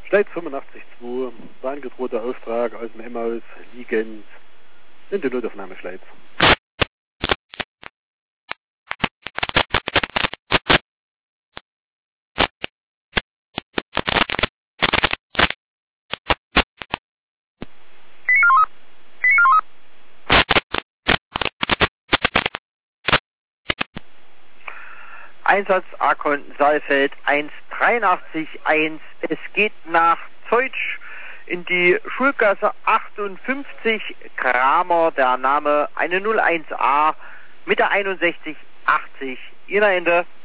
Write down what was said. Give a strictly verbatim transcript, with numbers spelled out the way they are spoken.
Schleiz fünfundachtzig zwei, war ein gedrohter Auftrag aus dem Emmaus, liegend in der Notaufnahme Schleiz. Einsatz Arkon Saalfeld eins dreiundachtzig eins. Es geht nach Zeutsch in die Schulgasse achtundfünfzig, Kramer, der Name eine null eins a mit der einundsechzig achtzig. Ihr Ende.